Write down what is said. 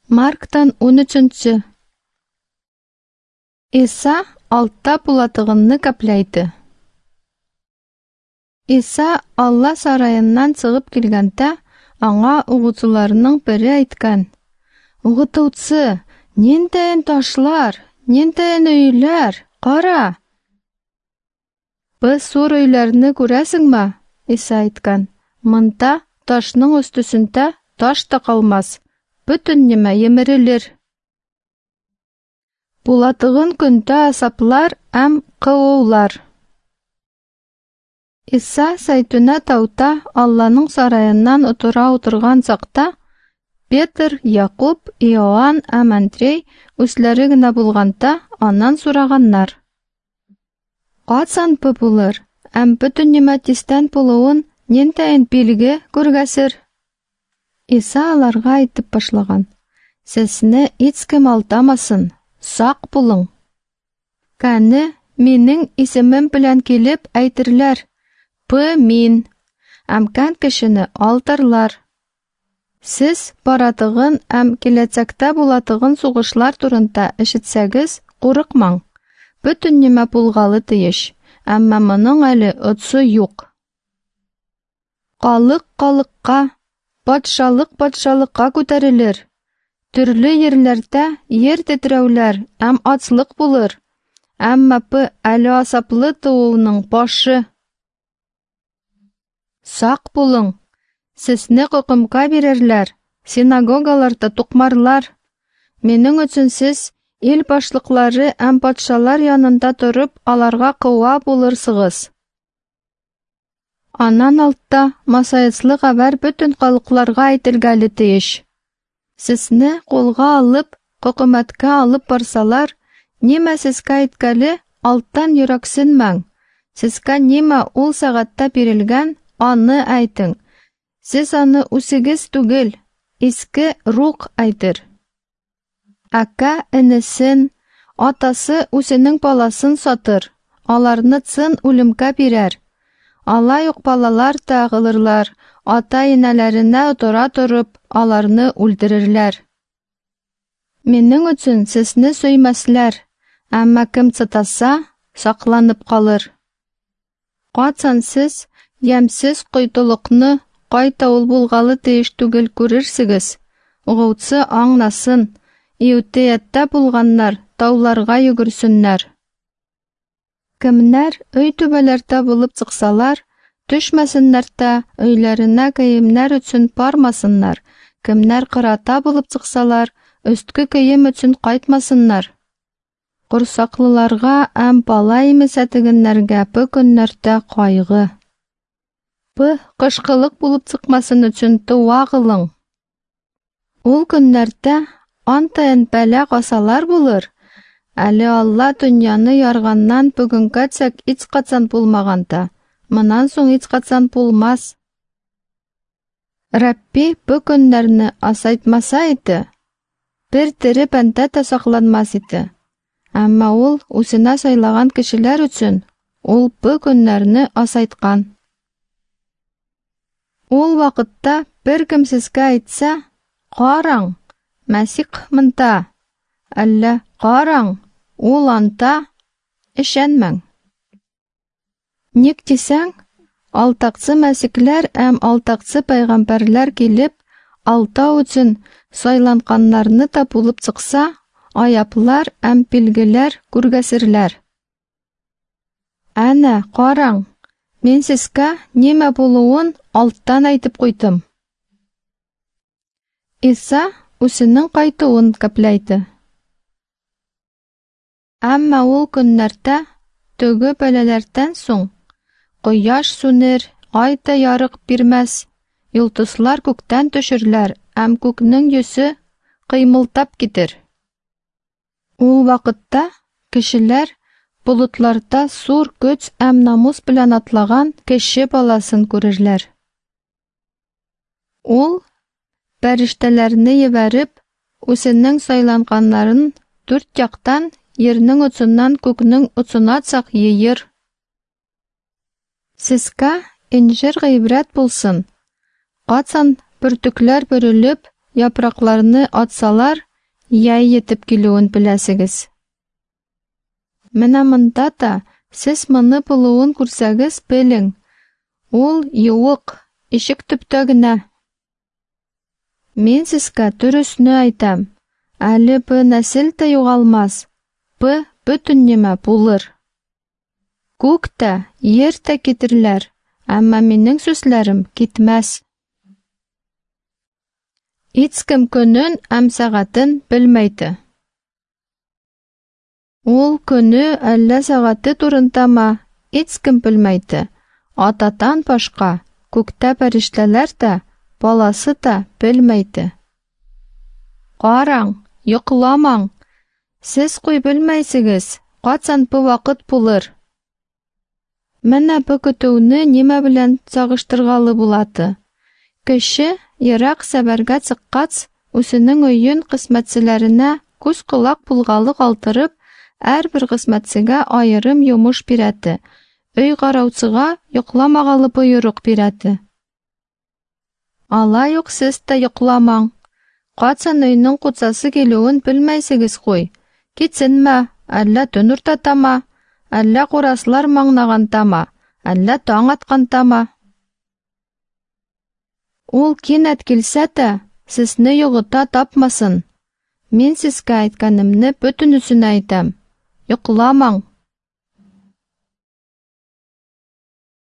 Марктан 13-чі. Иса алтта булатығынны кәпләйді. Иса Алла сарайынан сығып келгәнтә, аңа уғытуларының бірі әйткән. Уғытуцы, нендәйін ташлар, нендәйін өйләр, қара. Біз сур өйләрні күрәсің ма? Иса әйткән. Мында ташның үстісінде таш та қалмас. Бүтін неме емірілер. Булатығын күнді асаплар әм қылулар. Иса Сайтүнә таута Алланың сарайынан отыра отырған сақта, Петр, Якуб, Иоанн әм Андрей үсләре генә булғанда аннан сұрағаннар. Қатсан пы булыр, әм бүтін неме тистән булуын нендәйін билге күргәсер? Иса аларға айтып башлаган. Сесне ицкем алдамасын, сақ булың. Кәне, минең исемем белән килеп әйтерләр. Пы мин. Әмкән кешене алдарлар. Сез баратығын әм келәцәктә булатығын сугышлар турында ишетсәгез, курыкмаң. Бүтін неме булгалы тиеш, әмма моның әле отсы юк. Қалык қалыкка, патшалыкка күтәрелер. Төрле ерләрдә ер тетрәүләр әм ацлык булыр. Әмма пы әле асаплы тууның башы. Сак булың. Сезне хукымка бирерләр, синагогаларда туқмарлар. Менің өчен сез ил башлыклары әм патшалар янында торып, аларга кыуа булырсыгыз. Анан алтта масайыслы хәбәр бүтін халыкларга әйтелгәле тиеш. Сезне қолга алып, хөкүмәткә алып барсалар, неме сезгә әйткәле, алттан йөрәксенмәң. Сезгә неме ул сәгатьтә бирелгән, аны әйтең. Сез аны үсегез түгел, иске рух әйтер. Әкә энесен, атасы үсенең баласын сатыр, аларны цын үлемгә бирәр. Алай ук балалар тагылырлар, ата-инәләренә утыра торып, аларны үлдерерләр. Менің өчен сезне сөймәсләр, әмма кем цытаса, сакланып калыр. Катсан сез ямсез кыйтылыкны кайта ул булгалы тиеш түгел күрерсегез, угылцы аңнасын, Иудеятта булганнар тауларга йөгерсеннәр. Кемнәр өй түбәләрдә булып чыксалар, төшмәсеннәр дә, өйләренә киемнәр өчен бармасыннар. Кемнәр кырата булып чыксалар, өстке кием өчен кайтмасыннар. Курсаклыларга әм бала имесәтегеннәргә бу көннәрдә кайгы. Бу кышкылык булып чыкмасын өчен дуа кылың. Ул көннәрдә антайын бәла касалар булыр. Әле Алла дөньяны ярганнан бүгенгәчәк һич качан булмаганда, моннан соң һич качан булмас. Рабби бу көннәрне асайтмаса иде, бер тере бәндә дә сакланмас иде. Әмма ул үзенә сайлаган кешеләр өчен ул бу көннәрне асайткан. Ул вакытта бер кем сезгә әйтсә, караң, Мәсих монда, әллә караң, ул анда, ишенмәң. Ник дисәң, алтаксы мәсикләр әм алтаксы пайгамбәрләр килеп, алдау өчен сайланганнарны да булып чыкса, аяплар әм билгеләр күргәсерләр. Әнә, караң, мен сезгә неме булуын алттан әйтеп куйдым. Иса үзенең кайтуын кәпләйде. Әмма ул көннәрдә, төге бәләләрдән соң, кояш сүнер, ай да ярык бирмәс, йолдызлар күктән төшерләр, әм күкнең йөзе кыймылдап китер. Ул вакытта кешеләр болытларда зур көч әм намус белән атлаган кеше баласын күрерләр. Ул фәрештәләрне ебәреп, үзенең сайланганнарын дүрт яктан Ернең ұтсынан көкнең ұтсына цақ ейір. Сезгә инжир гыйбрәт булсын. Катсан бүртүкләр бөрелеп, япракларны атсалар, яй етеп килүен беләсегез. Менә монда да сез моны булуын күрсәгез белең. Ул юк, ишек төптә генә. Мин сезгә дөресне әйтәм. Әле бу нәсел дә югалмас. Бу бөтен нимә булыр. Күк тә, ер дә китерләр, әмма минең сүзләрем китмәс. Һичкем көнен һәм сәгатен белмәйде. Ул көне әллә сәгате турындамы, һичкем белмәйде. Атадан башка, күктә фәрештәләр дә, баласы да белмәйде. Караң, йокламаң. Сез куй белмәйсегез, кайчан бу вакыт булыр. Менә бу көтүне нимә белән сагыштыргалы булаты? Кеше ерак сәбәргә чыккач, үзенең өен кысмәтчеләренә күз-колак булгалы калтырып, һәрбер кысмәтчегә аерым йомыш бирәте. Өй караучыга йокламагалы боерык бирәте. Алай ук сез дә йокламаң. Кайчан өйнең кутсасы килүен белмәйсегез куй. Китсенмә, әллә төн уртатама, әллә кураслар маңнагантама, әллә таң аткантама. Ул кинәт килсә дә, сезне югыта тапмасын. Мин сезгә әйткәнемне бөтенесен әйтәм. Йокламаң.